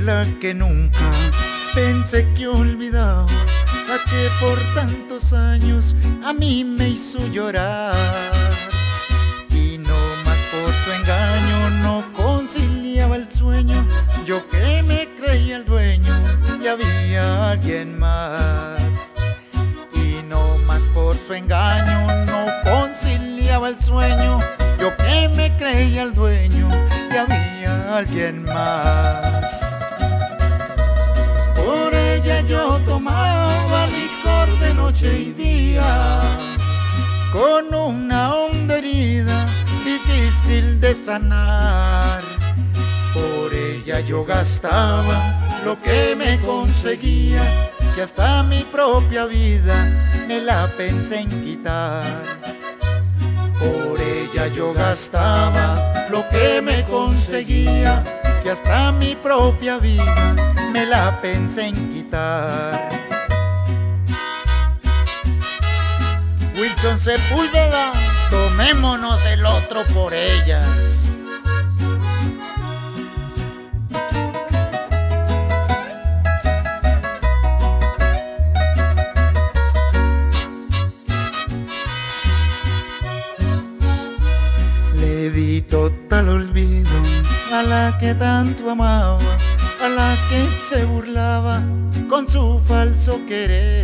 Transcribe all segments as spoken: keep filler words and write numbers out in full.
la que nunca pensé que olvidaba, la que por tantos años a mí me hizo llorar. Y no más por su engaño no conciliaba el sueño, yo que me creía el dueño y había alguien más. Y no más por su engaño no conciliaba el sueño, yo que me creía el dueño y había alguien más. Por ella yo tomaba licor de noche y día, con una honda herida difícil de sanar. Por ella yo gastaba lo que me conseguía, que hasta mi propia vida me la pensé en quitar. Por ella yo gastaba lo que me conseguía, que hasta mi propia vida me la pensé en quitar. Wilson Sepúlveda, tomémonos el otro por ellas. Le di total olvido a la que tanto amaba, a la que se burlaba con su falso querer.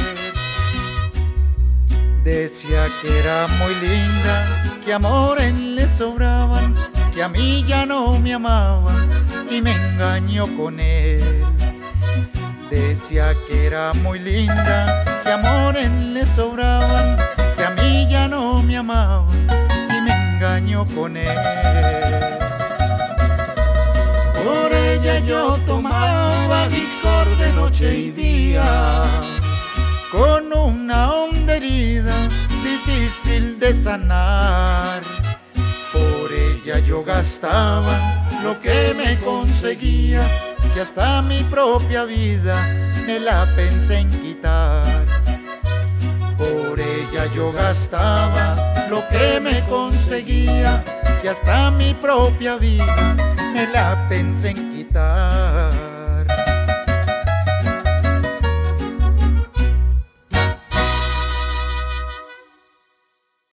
Decía que era muy linda, que amores le sobraban, que a mí ya no me amaba y me engañó con él. Decía que era muy linda, que amores le sobraban, que a mí ya no me amaba y me engañó con él. Por ella yo tomaba licor de noche y día, con una honda herida difícil de sanar. Por ella yo gastaba lo que me conseguía, que hasta mi propia vida me la pensé en quitar. Por ella yo gastaba lo que me conseguía, que hasta mi propia vida me la pensé en quitar.